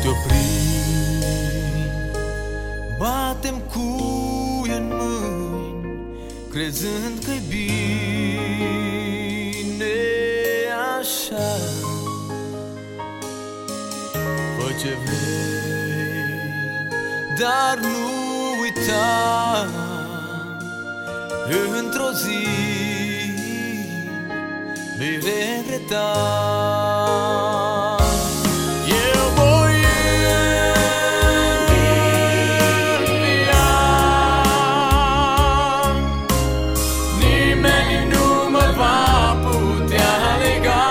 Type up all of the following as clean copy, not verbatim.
te opri, bate-mi cuie în mâini, crezând că-i bine așa. Fă ce vrei, dar nu uita, într-o zi vei regreta. Eu voi învia, nimeni nu mă va putea lega,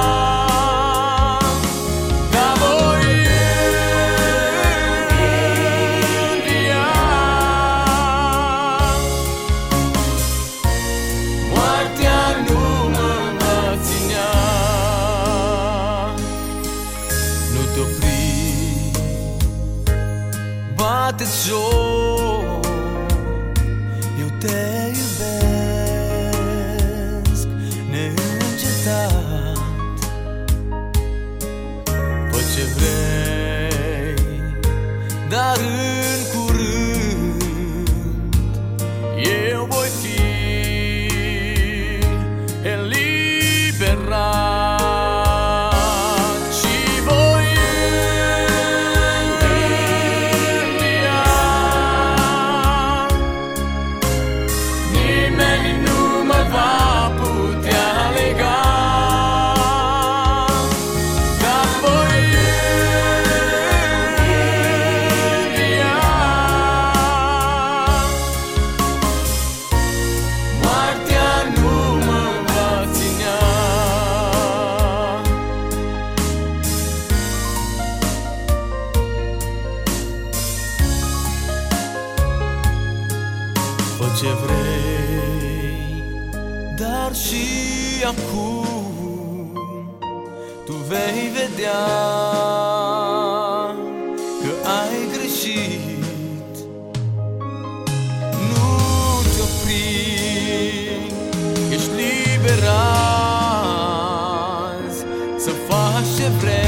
dar voi învia. Moartea nu mă va ținea. Nu te opri, bate-ți joc, eu te iubesc neîncetat. Fă ce vrei, dar în curând eu voi fi eliberat și voi învia. Nimeni nu mă va putea lega, dar voi învia. Moartea nu mă va ținea. Fă ce vrei, dar și acum tu vei vedea că ai greșit. Nu te opri, ești liber azi să faci ce vrei.